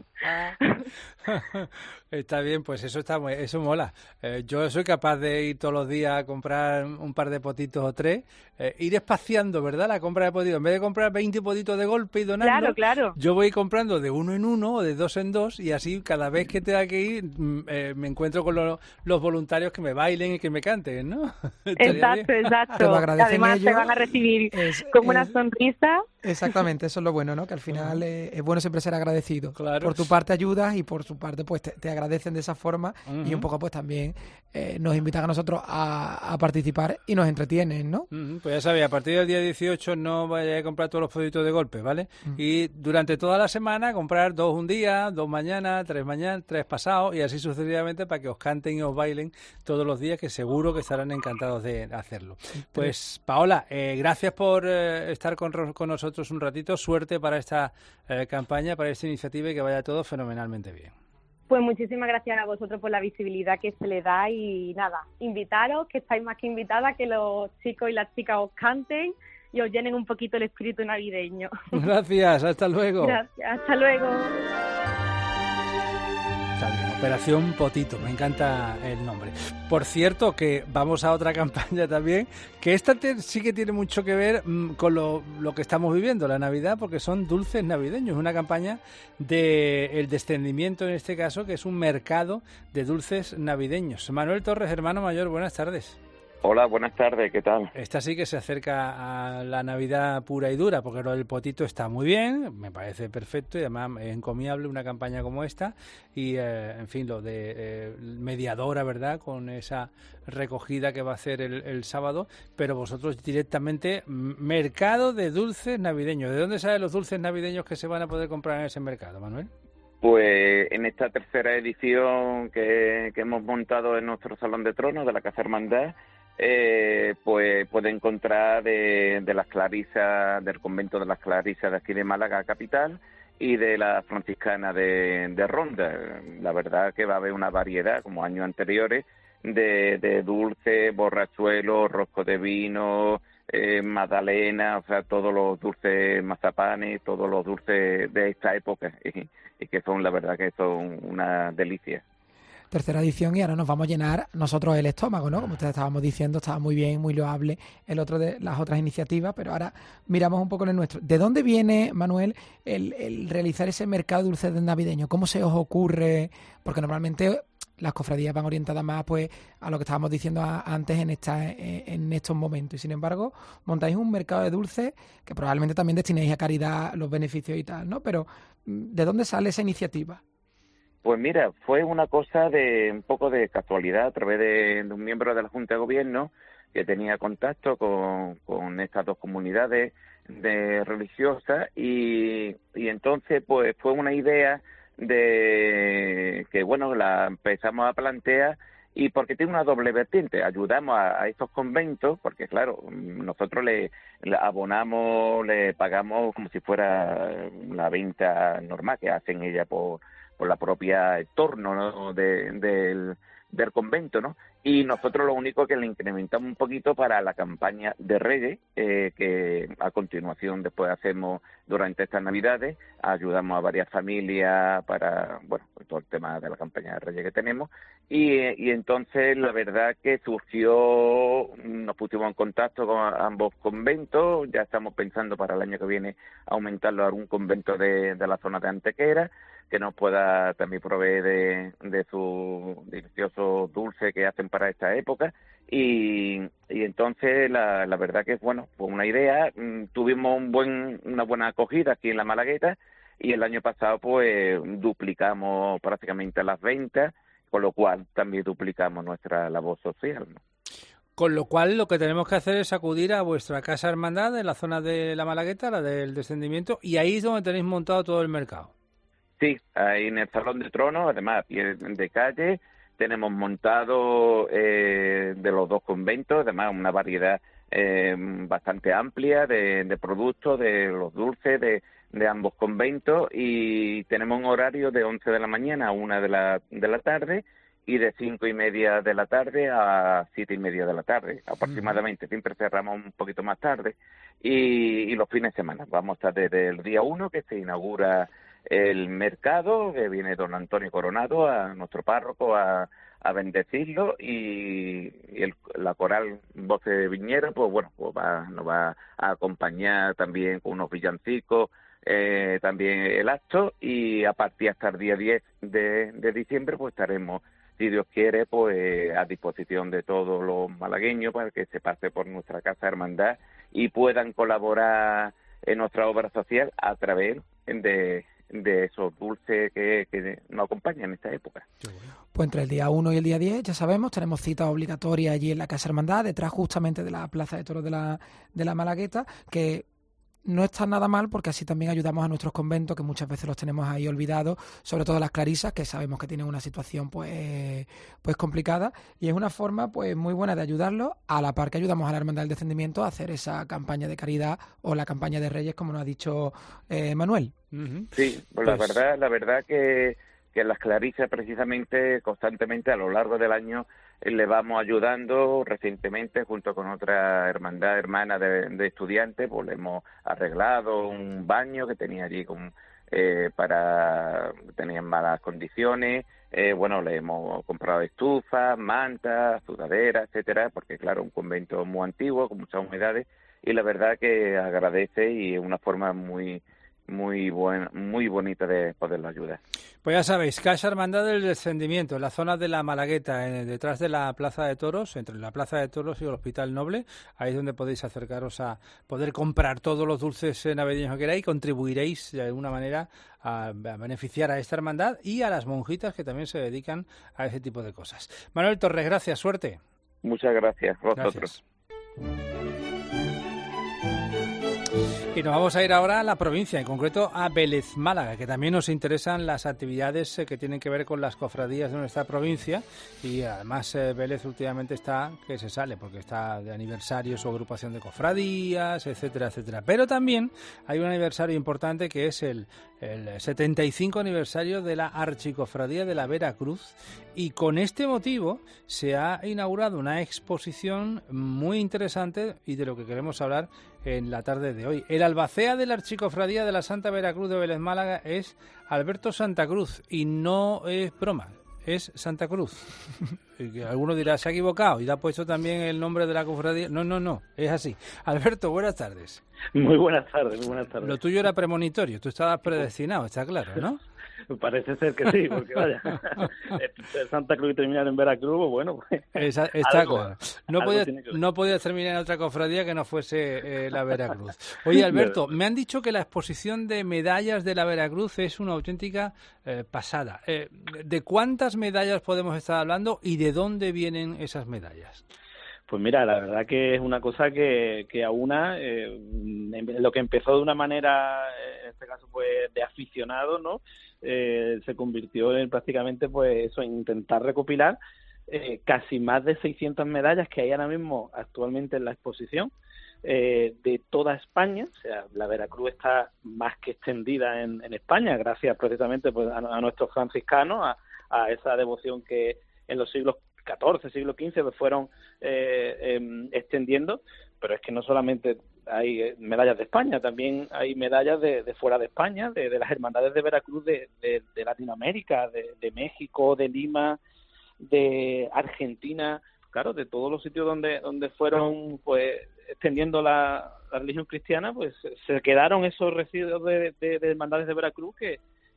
Está bien, pues eso mola. Yo soy capaz de ir todos los días a comprar un par de potitos o 3, ir espaciando, ¿verdad? La compra de potitos. En vez de comprar 20 potitos de golpe y donarlos, Claro. yo voy comprando de 1 en 1 o de 2 en 2 y así cada vez que tenga que ir me encuentro con los voluntarios que me bailen y que me canten, ¿no? Estaría bien. Exacto. Te lo agradecen Además ellos. te van a recibir con una sonrisa. Exactamente, eso es lo bueno, ¿no? Que al final es bueno siempre ser agradecido. Claro. Por tu parte ayudas y por su parte pues te agradecen de esa forma y Ujú. un poco pues también nos invitan a nosotros a participar y nos entretienen, ¿no? Pues ya sabéis, a partir del día 18 no vayáis a comprar todos los potitos de golpe, ¿vale? Y durante toda la semana comprar 2 un día, 2 mañana, 3 pasado y así sucesivamente para que os canten y os bailen todos los días, que seguro que estarán encantados de hacerlo. Pues Paola, gracias por estar con nosotros un ratito. Suerte para esta campaña, para esta iniciativa y que vaya todo fenomenalmente bien. Pues muchísimas gracias a vosotros por la visibilidad que se le da y nada, invitaros, que estáis más que invitadas, que los chicos y las chicas os canten y os llenen un poquito el espíritu navideño. Gracias, hasta luego. Gracias, hasta luego. Está bien, Operación Potito, me encanta el nombre. Por cierto, que vamos a otra campaña también, que esta sí que tiene mucho que ver con lo que estamos viviendo, la Navidad, porque son dulces navideños, una campaña del Descendimiento en este caso, que es un mercado de dulces navideños. Manuel Torres, hermano mayor, buenas tardes. Hola, buenas tardes, ¿qué tal? Esta sí que se acerca a la Navidad pura y dura, porque lo del potito está muy bien, me parece perfecto y además es encomiable una campaña como esta y, en fin, lo de mediadora, ¿verdad?, con esa recogida que va a hacer el sábado, pero vosotros directamente mercado de dulces navideños. ¿De dónde salen los dulces navideños que se van a poder comprar en ese mercado, Manuel? Pues en esta tercera edición que hemos montado en nuestro Salón de Tronos de la Casa Hermandad, pues puede encontrar de las Clarisas, del convento de las Clarisas de aquí de Málaga capital y de la franciscana de Ronda. La verdad que va a haber una variedad, como años anteriores, de dulces, borrachuelos, rosco de vino, magdalena, o sea, todos los dulces mazapanes, todos los dulces de esta época y que son, la verdad que son una delicia. Tercera edición y ahora nos vamos a llenar nosotros el estómago, ¿no? Como ustedes estábamos diciendo, estaba muy bien, muy loable el otro de las otras iniciativas, pero ahora miramos un poco en el nuestro. ¿De dónde viene, Manuel, el realizar ese mercado de dulces navideño? ¿Cómo se os ocurre? Porque normalmente las cofradías van orientadas más pues a lo que estábamos diciendo antes en estos momentos. Y sin embargo, montáis un mercado de dulces que probablemente también destinéis a caridad los beneficios y tal, ¿no? Pero ¿de dónde sale esa iniciativa? Pues mira, fue una cosa de un poco de casualidad a través de un miembro de la Junta de Gobierno que tenía contacto con estas dos comunidades religiosas y entonces pues fue una idea de que bueno la empezamos a plantear y porque tiene una doble vertiente, ayudamos a estos conventos porque claro, nosotros le abonamos, le pagamos como si fuera la venta normal que hacen ella por la propia entorno, ¿no? del convento, ¿no? Y nosotros lo único que le incrementamos un poquito para la campaña de Reyes, que a continuación después hacemos durante estas Navidades, ayudamos a varias familias para, bueno, todo el tema de la campaña de Reyes que tenemos, y entonces la verdad que surgió, nos pusimos en contacto con ambos conventos, ya estamos pensando para el año que viene aumentarlo a algún convento de la zona de Antequera, que nos pueda también proveer de su delicioso dulce que hacen para esta época. Y entonces la verdad que fue una idea. Tuvimos una buena acogida aquí en la Malagueta, y el año pasado pues duplicamos prácticamente las ventas, con lo cual también duplicamos nuestra labor social, ¿no? Con lo cual lo que tenemos que hacer es acudir a vuestra casa hermandad en la zona de la Malagueta, la del Descendimiento, y ahí es donde tenéis montado todo el mercado. Sí, ahí en el Salón de Tronos, además a pie de calle, tenemos montado de los dos conventos, además una variedad bastante amplia de productos, de los dulces, de ambos conventos, y tenemos un horario de 11 de la mañana a 1 de la tarde, y de 5:30 de la tarde a 7:30 de la tarde, aproximadamente. Siempre cerramos un poquito más tarde, y los fines de semana. Vamos a estar desde el día 1, que se inaugura el mercado, que viene don Antonio Coronado, a nuestro párroco, a bendecirlo, y la coral Voces de Viñero, pues nos va a acompañar también con unos villancicos, también el acto, y a partir hasta el día 10 de diciembre, pues estaremos, si Dios quiere, pues a disposición de todos los malagueños para que se pase por nuestra casa hermandad y puedan colaborar en nuestra obra social a través de esos dulces que nos acompañan en esta época. Pues entre el día 1 y el día 10, ya sabemos, tenemos cita obligatoria allí en la Casa Hermandad, detrás justamente de la Plaza de Toros de la Malagueta, que no está nada mal, porque así también ayudamos a nuestros conventos, que muchas veces los tenemos ahí olvidados, sobre todo las clarisas, que sabemos que tienen una situación pues complicada, y es una forma pues muy buena de ayudarlos, a la par que ayudamos a la Hermandad del Descendimiento a hacer esa campaña de caridad o la campaña de Reyes, como nos ha dicho Manuel. Sí, pues la verdad que las clarisas, precisamente, constantemente a lo largo del año le vamos ayudando. Recientemente, junto con otra hermandad hermana de estudiantes, pues le hemos arreglado un baño que tenía allí tenían malas condiciones. Le hemos comprado estufas, mantas, sudaderas, etcétera, porque claro, un convento muy antiguo, con muchas humedades, y la verdad que agradece, y es una forma muy bonita de poderlo ayudar. Pues ya sabéis, Casa Hermandad del Descendimiento, en la zona de la Malagueta, detrás de la Plaza de Toros, entre la Plaza de Toros y el Hospital Noble. Ahí es donde podéis acercaros a poder comprar todos los dulces navideños que queráis, y contribuiréis de alguna manera a beneficiar a esta hermandad y a las monjitas que también se dedican a ese tipo de cosas. Manuel Torres, gracias, suerte. Muchas gracias a vosotros. Y nos vamos a ir ahora a la provincia, en concreto a Vélez Málaga, que también nos interesan las actividades que tienen que ver con las cofradías de nuestra provincia, y además Vélez últimamente está que se sale, porque está de aniversario su agrupación de cofradías, etcétera, etcétera. Pero también hay un aniversario importante, que es el 75 aniversario de la Archicofradía de la Veracruz, y con este motivo se ha inaugurado una exposición muy interesante y de lo que queremos hablar en la tarde de hoy. El albacea de la Archicofradía de la Santa Veracruz de Vélez Málaga es Alberto Santa Cruz, y no es broma, es Santa Cruz. Alguno dirá, se ha equivocado y le ha puesto también el nombre de la cofradía. No, es así. Alberto, buenas tardes. Muy buenas tardes. Lo tuyo era premonitorio, tú estabas predestinado, está claro, ¿no? Parece ser que sí, porque vaya, Santa Cruz y terminar en Veracruz, bueno, pues, está claro. No podía terminar en otra cofradía que no fuese la Veracruz. Oye, Alberto, me han dicho que la exposición de medallas de la Veracruz es una auténtica pasada. ¿De cuántas medallas podemos estar hablando y de dónde vienen esas medallas? Pues mira, la verdad que es una cosa que aúna lo que empezó de una manera, en este caso, pues de aficionado, ¿no? Se convirtió en prácticamente, pues eso, en intentar recopilar casi más de 600 medallas que hay ahora mismo actualmente en la exposición, de toda España. O sea, la Veracruz está más que extendida en España, gracias precisamente pues a nuestros franciscanos, a esa devoción que en los siglos XIV, siglo XV pues fueron extendiendo. Pero es que no solamente hay medallas de España, también hay medallas de fuera de España, de las hermandades de Veracruz de Latinoamérica, de México, de Lima, de Argentina, claro, de todos los sitios donde fueron pues extendiendo la religión cristiana, pues se quedaron esos residuos de hermandades de Veracruz que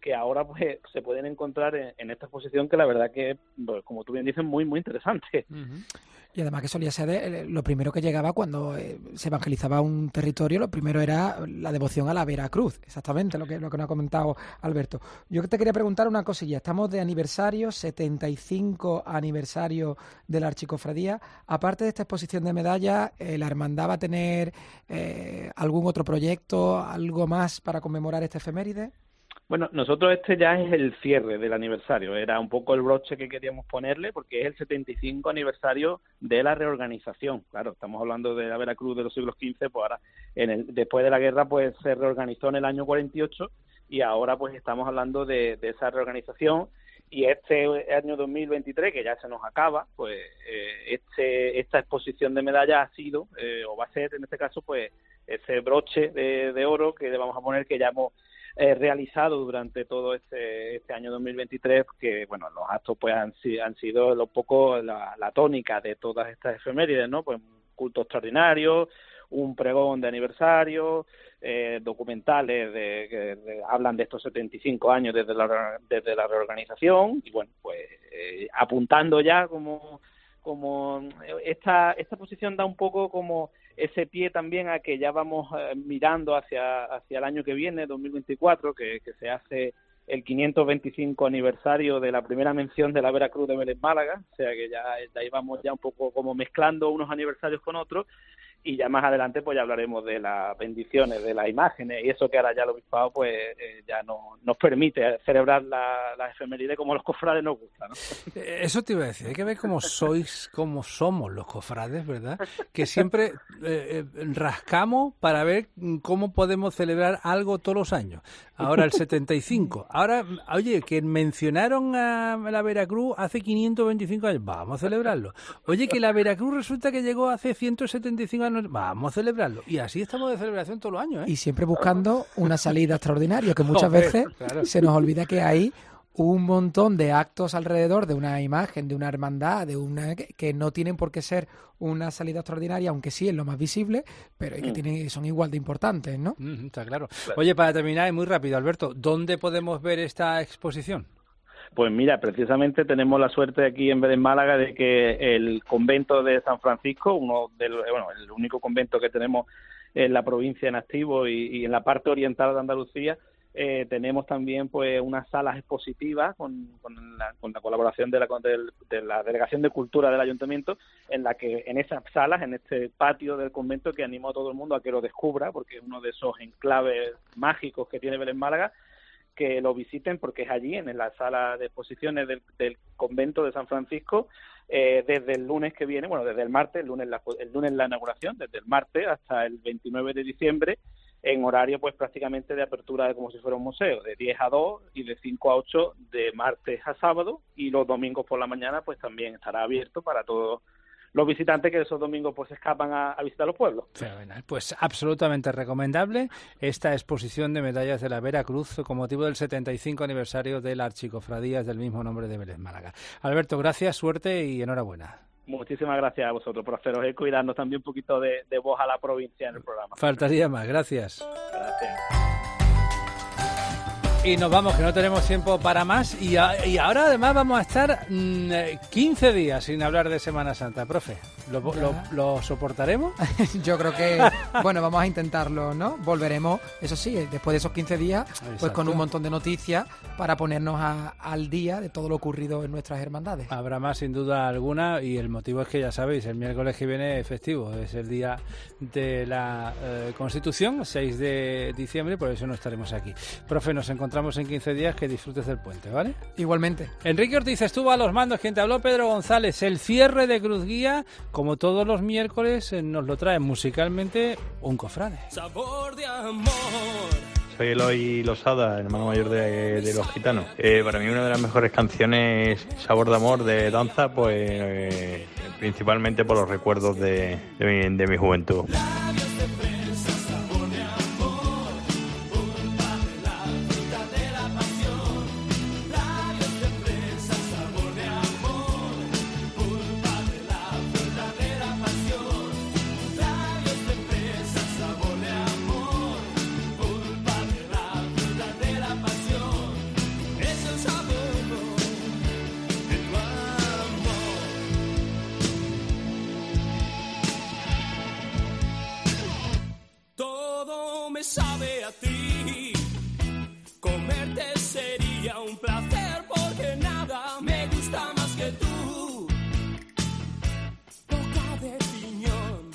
que ahora pues se pueden encontrar en esta exposición, que la verdad que, pues, como tú bien dices, muy, muy interesante. Y además que solía ser lo primero que llegaba cuando se evangelizaba un territorio, lo primero era la devoción a la Veracruz, exactamente lo que nos ha comentado Alberto. Yo te quería preguntar una cosilla, estamos de aniversario, 75 aniversario de la Archicofradía. Aparte de esta exposición de medallas, ¿la hermandad va a tener algún otro proyecto, algo más para conmemorar esta efeméride? Bueno, nosotros este ya es el cierre del aniversario, era un poco el broche que queríamos ponerle, porque es el 75 aniversario de la reorganización. Claro, estamos hablando de la Veracruz de los siglos XV, pues ahora, después de la guerra, pues se reorganizó en el año 48, y ahora pues estamos hablando de esa reorganización, y este año 2023, que ya se nos acaba, pues esta exposición de medallas ha sido, o va a ser en este caso, pues ese broche de oro que le vamos a poner, que ya hemos realizado durante todo este año 2023, que bueno, los actos pues han sido un poco la tónica de todas estas efemérides, ¿no? Pues un culto extraordinario, un pregón de aniversario, documentales que hablan de estos 75 años desde la reorganización, y bueno, pues apuntando ya como esta exposición da un poco como ese pie también a que ya vamos mirando hacia el año que viene, 2024, que se hace el 525 aniversario de la primera mención de la Veracruz de Vélez Málaga, o sea que ya ahí vamos ya un poco como mezclando unos aniversarios con otros, y ya más adelante pues ya hablaremos de las bendiciones, de las imágenes, y eso que ahora ya el obispado pues ya nos permite celebrar la efeméride como los cofrades nos gusta, ¿no? Eso te iba a decir, hay que ver cómo somos los cofrades, ¿verdad? Que siempre rascamos para ver cómo podemos celebrar algo todos los años. Ahora el 75. Ahora, oye, que mencionaron a la Veracruz hace 525 años. Vamos a celebrarlo. Oye, que la Veracruz resulta que llegó hace 175 años. Vamos a celebrarlo. Y así estamos de celebración todos los años, ¿eh? Y siempre buscando una salida extraordinaria, que muchas veces se nos olvida que hay un montón de actos alrededor de una imagen, de una hermandad, que no tienen por qué ser una salida extraordinaria, aunque sí es lo más visible, pero que son igual de importantes, ¿no? Está claro. Oye, para terminar, muy rápido, Alberto, ¿dónde podemos ver esta exposición? Pues mira, precisamente tenemos la suerte aquí en Vélez Málaga de que el convento de San Francisco, el único convento que tenemos en la provincia en activo y en la parte oriental de Andalucía, tenemos también pues unas salas expositivas con la colaboración de la Delegación de Cultura del Ayuntamiento, en la que en esas salas, en este patio del convento, que animo a todo el mundo a que lo descubra, porque es uno de esos enclaves mágicos que tiene Vélez Málaga, que lo visiten, porque es allí, en la sala de exposiciones del convento de San Francisco, desde el lunes que viene, desde el martes, el lunes la inauguración, desde el martes hasta el 29 de diciembre, en horario pues prácticamente de apertura como si fuera un museo, de 10 a 2 y de 5 a 8 de martes a sábado, y los domingos por la mañana pues también estará abierto para todos los visitantes que esos domingos pues escapan a visitar los pueblos. Fenomenal. Pues absolutamente recomendable esta exposición de medallas de la Veracruz con motivo del 75 aniversario de la Archicofradía del mismo nombre de Vélez Málaga. Alberto, gracias, suerte y enhorabuena. Muchísimas gracias a vosotros por haceros eco y darnos también un poquito de voz a la provincia en el programa. Faltaría más, gracias. Gracias. Y nos vamos, que no tenemos tiempo para más. Y ahora además vamos a estar 15 días sin hablar de Semana Santa. Profe, ¿lo soportaremos? Yo creo que, vamos a intentarlo, ¿no? Volveremos, eso sí, después de esos 15 días, Exacto. Pues con un montón de noticias para ponernos al día de todo lo ocurrido en nuestras hermandades. Habrá más, sin duda alguna, y el motivo es que ya sabéis, el miércoles que viene es festivo, es el día de la Constitución, 6 de diciembre, por eso no estaremos aquí. Profe, nos encontramos en 15 días, que disfrutes del puente, ¿vale? Igualmente. Enrique Ortiz estuvo a los mandos, quien te habló Pedro González. El cierre de Cruz Guía, como todos los miércoles, nos lo trae musicalmente un cofrade. Sabor de amor. Soy Eloy Losada, hermano mayor de los gitanos. Para mí una de las mejores canciones, Sabor de amor, de danza, pues principalmente por los recuerdos de mi juventud. sabe a ti. Comerte sería un placer porque nada me gusta más que tú. Boca de piñón,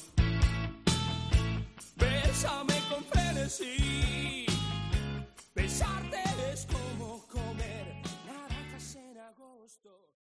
bésame con frenesí. Besarte es como comer naranjas en agosto.